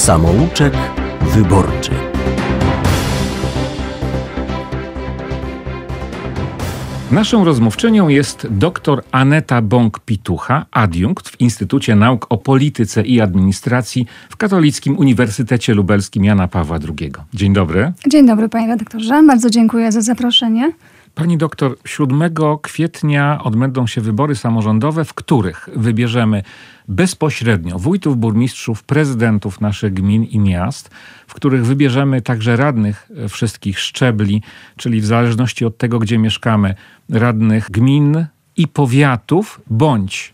Samouczek wyborczy. Naszą rozmówczynią jest dr Aneta Bąk-Pitucha, adiunkt w Instytucie Nauk o Polityce i Administracji w Katolickim Uniwersytecie Lubelskim Jana Pawła II. Dzień dobry. Dzień dobry, panie redaktorze. Bardzo dziękuję za zaproszenie. Pani doktor, 7 kwietnia odbędą się wybory samorządowe, w których wybierzemy bezpośrednio wójtów, burmistrzów, prezydentów naszych gmin i miast, w których wybierzemy także radnych wszystkich szczebli, czyli w zależności od tego, gdzie mieszkamy, radnych gmin i powiatów, bądź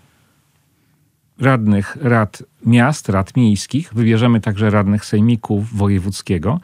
radnych rad miast, rad miejskich. Wybierzemy także radnych sejmików wojewódzkiego.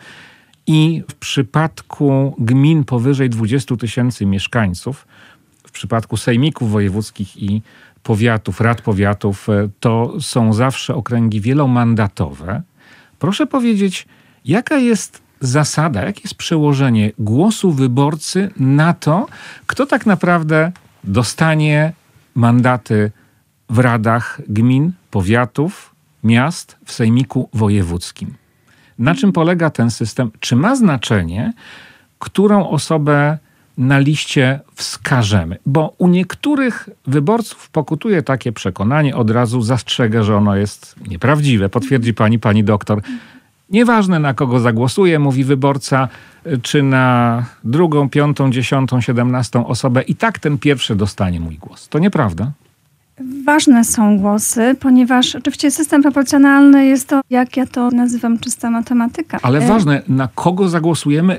I w przypadku gmin powyżej 20 000 mieszkańców, w przypadku sejmików wojewódzkich i powiatów, rad powiatów, to są zawsze okręgi wielomandatowe. Proszę powiedzieć, jaka jest zasada, jakie jest przełożenie głosu wyborcy na to, kto tak naprawdę dostanie mandaty w radach gmin, powiatów, miast, w sejmiku wojewódzkim? Na czym polega ten system? Czy ma znaczenie, którą osobę na liście wskażemy? Bo u niektórych wyborców pokutuje takie przekonanie, od razu zastrzegę, że ono jest nieprawdziwe. Potwierdzi pani doktor. Nieważne, na kogo zagłosuję, mówi wyborca, czy na 2., 5., 10., 17 osobę, i tak ten pierwszy dostanie mój głos. To nieprawda? Ważne są głosy, ponieważ oczywiście system proporcjonalny jest to, jak ja to nazywam, czysta matematyka. Ale ważne, na kogo zagłosujemy,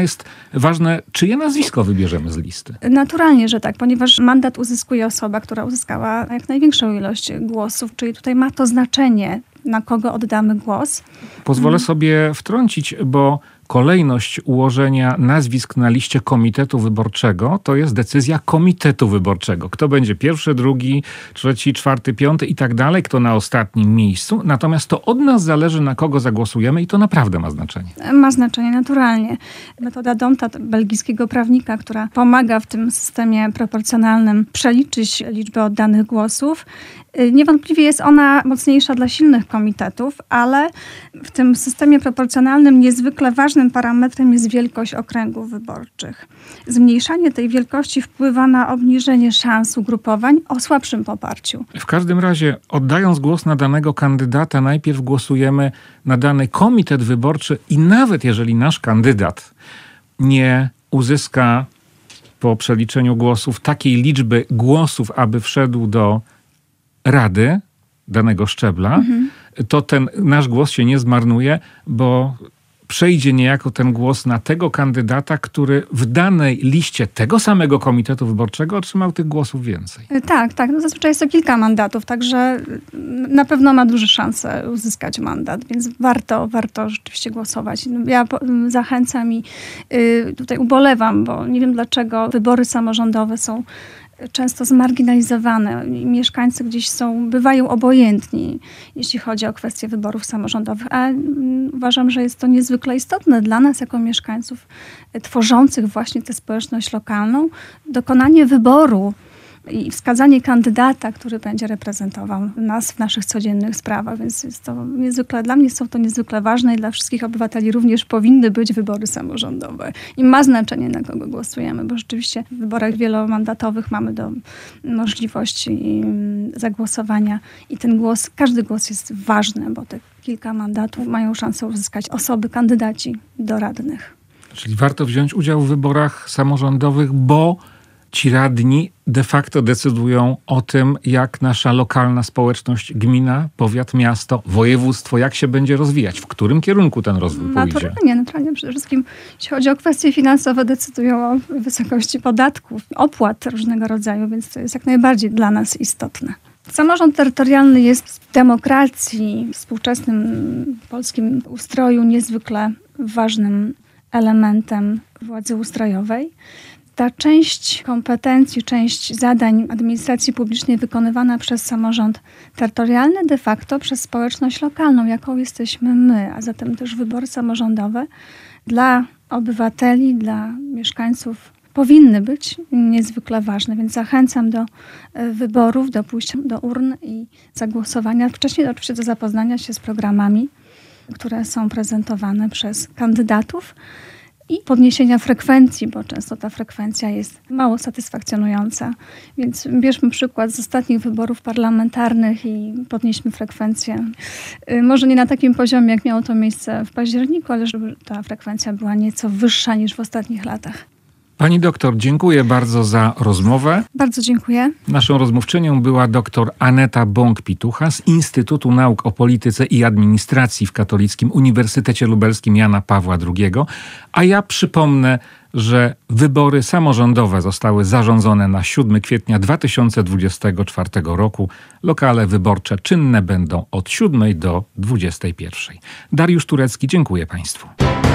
ważne, czyje nazwisko wybierzemy z listy. Naturalnie, że tak, ponieważ mandat uzyskuje osoba, która uzyskała jak największą ilość głosów, czyli tutaj ma to znaczenie, na kogo oddamy głos. Pozwolę sobie wtrącić, bo kolejność ułożenia nazwisk na liście komitetu wyborczego to jest decyzja komitetu wyborczego. Kto będzie pierwszy, drugi, trzeci, czwarty, piąty i tak dalej, kto na ostatnim miejscu. Natomiast to od nas zależy, na kogo zagłosujemy, i to naprawdę ma znaczenie. Ma znaczenie, naturalnie. Metoda D'Hondta, belgijskiego prawnika, która pomaga w tym systemie proporcjonalnym przeliczyć liczbę oddanych głosów. Niewątpliwie jest ona mocniejsza dla silnych komitetów, ale w tym systemie proporcjonalnym niezwykle ważnym parametrem jest wielkość okręgów wyborczych. Zmniejszanie tej wielkości wpływa na obniżenie szans ugrupowań o słabszym poparciu. W każdym razie, oddając głos na danego kandydata, najpierw głosujemy na dany komitet wyborczy i nawet jeżeli nasz kandydat nie uzyska po przeliczeniu głosów takiej liczby głosów, aby wszedł do rady danego szczebla, to ten nasz głos się nie zmarnuje, bo przejdzie niejako ten głos na tego kandydata, który w danej liście tego samego komitetu wyborczego otrzymał tych głosów więcej. Tak. No zazwyczaj jest to kilka mandatów, także na pewno ma duże szanse uzyskać mandat, więc warto rzeczywiście głosować. Ja zachęcam i tutaj ubolewam, bo nie wiem dlaczego wybory samorządowe są często zmarginalizowane. Mieszkańcy gdzieś bywają obojętni, jeśli chodzi o kwestie wyborów samorządowych. A uważam, że jest to niezwykle istotne dla nas jako mieszkańców tworzących właśnie tę społeczność lokalną. Dokonanie wyboru i wskazanie kandydata, który będzie reprezentował nas w naszych codziennych sprawach. Więc jest to dla mnie są to niezwykle ważne i dla wszystkich obywateli również powinny być wybory samorządowe. I ma znaczenie, na kogo głosujemy, bo rzeczywiście w wyborach wielomandatowych mamy możliwości zagłosowania i każdy głos jest ważny, bo te kilka mandatów mają szansę uzyskać kandydaci do radnych. Czyli warto wziąć udział w wyborach samorządowych, bo ci radni de facto decydują o tym, jak nasza lokalna społeczność, gmina, powiat, miasto, województwo, jak się będzie rozwijać, w którym kierunku ten rozwój pójdzie. Naturalnie. Przede wszystkim, jeśli chodzi o kwestie finansowe, decydują o wysokości podatków, opłat różnego rodzaju, więc to jest jak najbardziej dla nas istotne. Samorząd terytorialny jest w demokracji, w współczesnym polskim ustroju niezwykle ważnym elementem władzy ustrojowej. Ta część kompetencji, część zadań administracji publicznej wykonywana przez samorząd terytorialny de facto przez społeczność lokalną, jaką jesteśmy my, a zatem też wybory samorządowe dla obywateli, dla mieszkańców powinny być niezwykle ważne, więc zachęcam do wyborów, do pójścia do urn i zagłosowania. Wcześniej oczywiście do zapoznania się z programami które są prezentowane przez kandydatów i podniesienia frekwencji, bo często ta frekwencja jest mało satysfakcjonująca. Więc bierzmy przykład z ostatnich wyborów parlamentarnych i podnieśmy frekwencję. Może nie na takim poziomie, jak miało to miejsce w październiku, ale żeby ta frekwencja była nieco wyższa niż w ostatnich latach. Pani doktor, dziękuję bardzo za rozmowę. Bardzo dziękuję. Naszą rozmówczynią była dr Aneta Bąk-Pitucha z Instytutu Nauk o Polityce i Administracji w Katolickim Uniwersytecie Lubelskim Jana Pawła II. A ja przypomnę, że wybory samorządowe zostały zarządzone na 7 kwietnia 2024 roku. Lokale wyborcze czynne będą od 7 do 21. Dariusz Turecki, dziękuję Państwu.